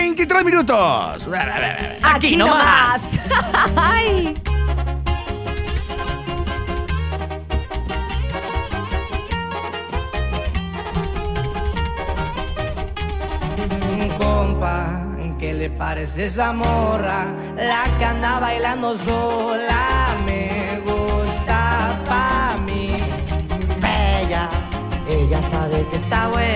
23 minutos. Aquí nomás. Ay. Compa, ¿qué le parece esa morra? La que anda bailando sola me gusta pa' mí. Bella, ella sabe que está buena.